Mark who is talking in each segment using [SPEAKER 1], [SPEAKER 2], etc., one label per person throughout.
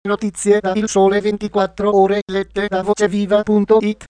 [SPEAKER 1] Notizie da Il Sole 24 Ore lette da voceviva.it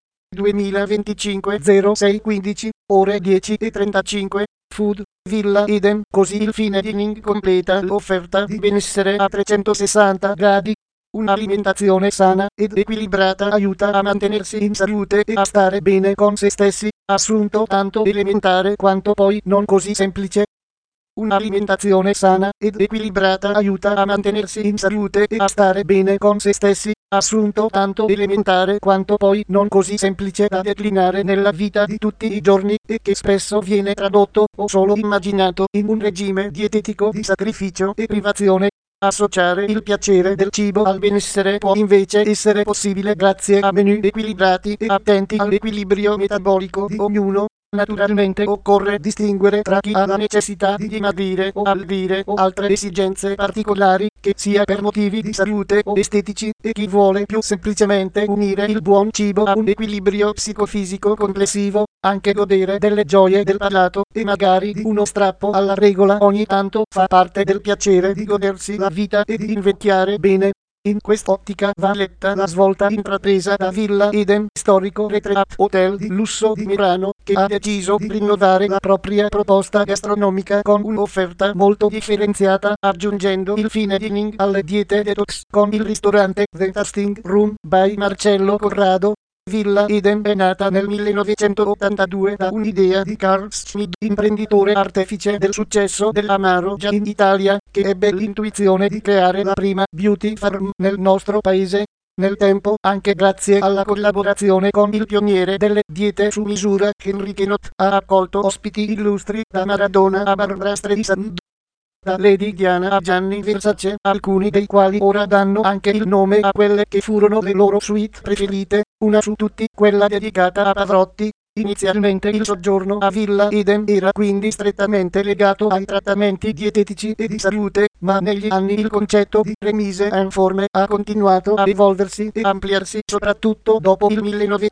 [SPEAKER 1] 2025 06:15 ore 10:35 Food, Villa Eden. Così il fine dining completa l'offerta di benessere a 360 gradi. Un'alimentazione sana ed equilibrata aiuta a mantenersi in salute e a stare bene con se stessi, assunto tanto elementare quanto poi non così semplice. Un'alimentazione sana ed equilibrata aiuta a mantenersi in salute e a stare bene con se stessi, assunto tanto elementare quanto poi non così semplice da declinare nella vita di tutti i giorni e che spesso viene tradotto o solo immaginato in un regime dietetico di sacrificio e privazione. Associare il piacere del cibo al benessere può invece essere possibile grazie a menù equilibrati e attenti all'equilibrio metabolico di ognuno. Naturalmente occorre distinguere tra chi ha la necessità di dimagrire o allegre o altre esigenze particolari, che sia per motivi di salute o estetici, e chi vuole più semplicemente unire il buon cibo a un equilibrio psicofisico complessivo, anche godere delle gioie del palato e magari di uno strappo alla regola ogni tanto fa parte del piacere di godersi la vita e di invecchiare bene. In quest'ottica va letta la svolta intrapresa da Villa Eden, storico retreat hotel di lusso di Milano, che ha deciso di rinnovare la propria proposta gastronomica con un'offerta molto differenziata, aggiungendo il fine dining alle diete detox con il ristorante The Tasting Room by Marcello Corrado. Villa Eden è nata nel 1982 da un'idea di Carl Schmid, imprenditore artefice del successo dell'amaro già in Italia, che ebbe l'intuizione di creare la prima beauty farm nel nostro paese. Nel tempo, anche grazie alla collaborazione con il pioniere delle diete su misura Henry Kenot, ha accolto ospiti illustri da Maradona a Barbra Streisand, da Lady Diana a Gianni Versace, alcuni dei quali ora danno anche il nome a quelle che furono le loro suite preferite, una su tutti quella dedicata a Pavarotti. Inizialmente il soggiorno a Villa Eden era quindi strettamente legato ai trattamenti dietetici e di salute, ma negli anni il concetto di remise en forme ha continuato a evolversi e ampliarsi, soprattutto dopo il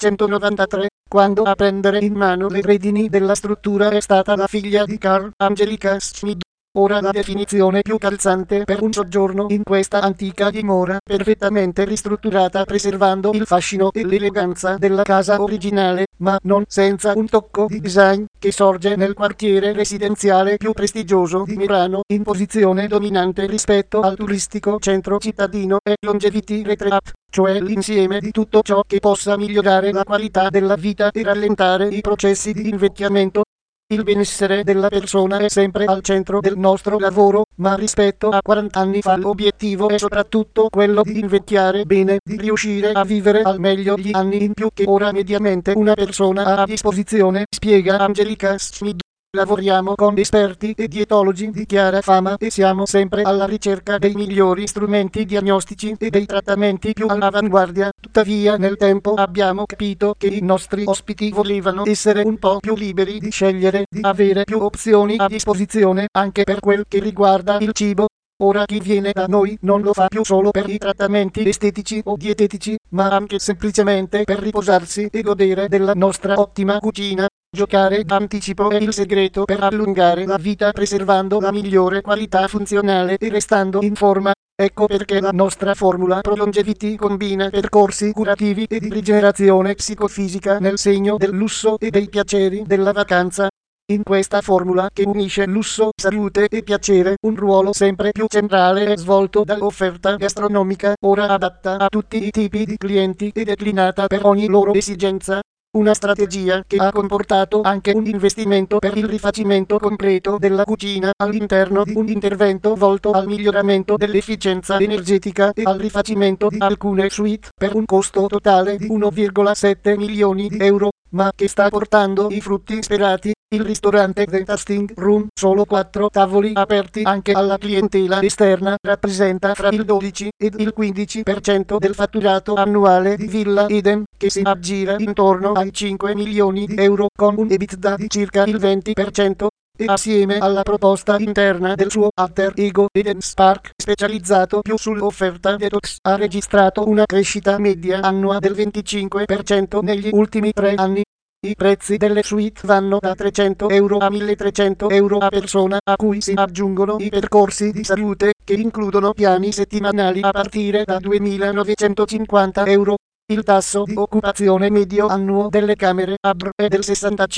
[SPEAKER 1] 1993, quando a prendere in mano le redini della struttura è stata la figlia di Carl, Angelica Schmid. Ora la definizione più calzante per un soggiorno in questa antica dimora, perfettamente ristrutturata preservando il fascino e l'eleganza della casa originale, ma non senza un tocco di design, che sorge nel quartiere residenziale più prestigioso di Milano, in posizione dominante rispetto al turistico centro cittadino, e Longevity Retreat, cioè l'insieme di tutto ciò che possa migliorare la qualità della vita e rallentare i processi di invecchiamento. Il benessere della persona è sempre al centro del nostro lavoro, ma rispetto a 40 anni fa l'obiettivo è soprattutto quello di invecchiare bene, di riuscire a vivere al meglio gli anni in più che ora mediamente una persona ha a disposizione, spiega Angelica Schmid. Lavoriamo con esperti e dietologi di chiara fama e siamo sempre alla ricerca dei migliori strumenti diagnostici e dei trattamenti più all'avanguardia. Tuttavia nel tempo abbiamo capito che i nostri ospiti volevano essere un po' più liberi di scegliere, di avere più opzioni a disposizione anche per quel che riguarda il cibo. Ora chi viene da noi non lo fa più solo per i trattamenti estetici o dietetici, ma anche semplicemente per riposarsi e godere della nostra ottima cucina. Giocare d'anticipo è il segreto per allungare la vita preservando la migliore qualità funzionale e restando in forma. Ecco perché la nostra formula Pro Longevity combina percorsi curativi e di rigenerazione psicofisica nel segno del lusso e dei piaceri della vacanza. In questa formula che unisce lusso, salute e piacere, un ruolo sempre più centrale è svolto dall'offerta gastronomica, ora adatta a tutti i tipi di clienti e declinata per ogni loro esigenza. Una strategia che ha comportato anche un investimento per il rifacimento completo della cucina all'interno di un intervento volto al miglioramento dell'efficienza energetica e al rifacimento di alcune suite per un costo totale di 1,7 milioni di euro, ma che sta portando i frutti sperati. Il ristorante The Tasting Room, solo 4 tavoli aperti anche alla clientela esterna, rappresenta fra il 12 ed il 15% del fatturato annuale di Villa Eden, che si aggira intorno ai 5 milioni di euro con un EBITDA di circa il 20%. E assieme alla proposta interna del suo alter ego Eden Spark, specializzato più sull'offerta detox, ha registrato una crescita media annua del 25% negli ultimi 3 anni. I prezzi delle suite vanno da 300 euro a 1300 euro a persona, a cui si aggiungono i percorsi di salute, che includono piani settimanali a partire da 2950 euro. Il tasso di occupazione medio annuo delle camere a Br è del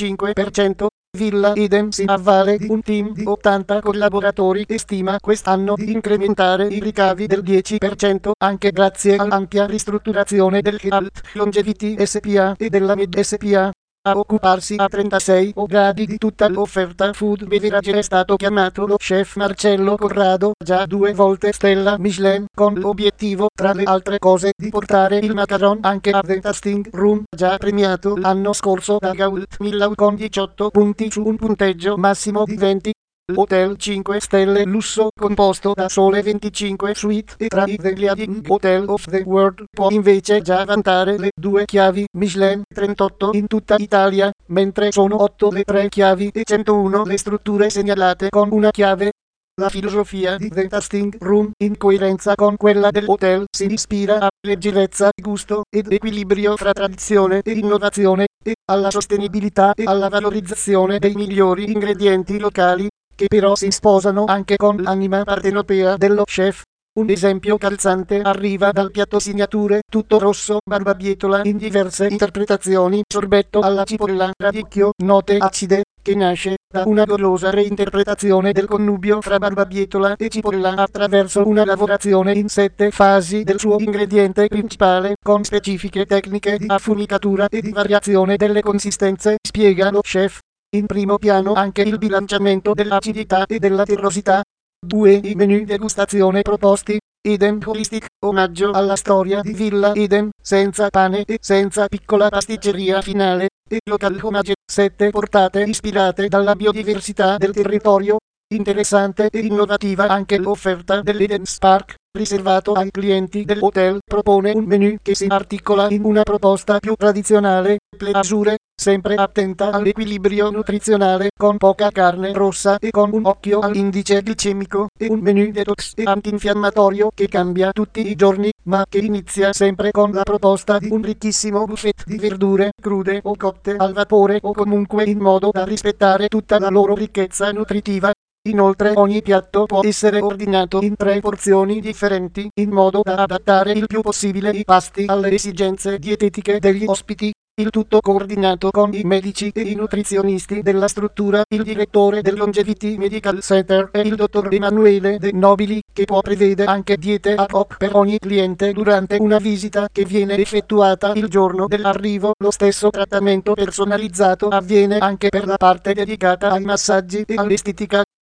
[SPEAKER 1] 65%. Villa Eden si avvale di un team di 80 collaboratori e stima quest'anno di incrementare i ricavi del 10% anche grazie all'ampia ristrutturazione del Health Longevity SPA e della Med SPA. A occuparsi a 36 gradi di tutta l'offerta food beverage è stato chiamato lo chef Marcello Corrado, già 2 volte stella Michelin, con l'obiettivo, tra le altre cose, di portare il macaron anche a The Tasting Room, già premiato l'anno scorso da Gault Millau con 18 punti su un punteggio massimo di 20. Hotel 5 stelle lusso composto da sole 25 suite e tra i The Leading Hotel of the World può invece già vantare le 2 chiavi Michelin 38 in tutta Italia, mentre sono 8 le 3 chiavi e 101 le strutture segnalate con una chiave. La filosofia di The Tasting Room, in coerenza con quella dell'hotel, si ispira a leggerezza, gusto ed equilibrio fra tradizione e innovazione, e alla sostenibilità e alla valorizzazione dei migliori ingredienti locali, che però si sposano anche con l'anima partenopea dello chef. Un esempio calzante arriva dal piatto signature tutto rosso barbabietola in diverse interpretazioni, sorbetto alla cipolla, radicchio, note acide, che nasce da una golosa reinterpretazione del connubio fra barbabietola e cipolla attraverso una lavorazione in 7 fasi del suo ingrediente principale, con specifiche tecniche di affumicatura e di variazione delle consistenze, spiega lo chef. In primo piano anche il bilanciamento dell'acidità e della terrosità. 2. I menu degustazione proposti. Eden Holistic, omaggio alla storia di Villa Eden, senza pane e senza piccola pasticceria finale, e Local Homage, 7 portate ispirate dalla biodiversità del territorio. Interessante e innovativa anche l'offerta dell'Eden Spark, riservato ai clienti dell'hotel, propone un menu che si articola in una proposta più tradizionale, pleasure, sempre attenta all'equilibrio nutrizionale, con poca carne rossa e con un occhio all'indice glicemico, e un menu detox e antinfiammatorio che cambia tutti i giorni, ma che inizia sempre con la proposta di un ricchissimo buffet di verdure, crude o cotte al vapore o comunque in modo da rispettare tutta la loro ricchezza nutritiva. Inoltre ogni piatto può essere ordinato in 3 porzioni differenti, in modo da adattare il più possibile i pasti alle esigenze dietetiche degli ospiti. Il tutto coordinato con i medici e i nutrizionisti della struttura, il direttore del Longevity Medical Center e il dottor Emanuele De Nobili, che può prevedere anche diete ad hoc per ogni cliente durante una visita che viene effettuata il giorno dell'arrivo. Lo stesso trattamento personalizzato avviene anche per la parte dedicata ai massaggi e all'estetica.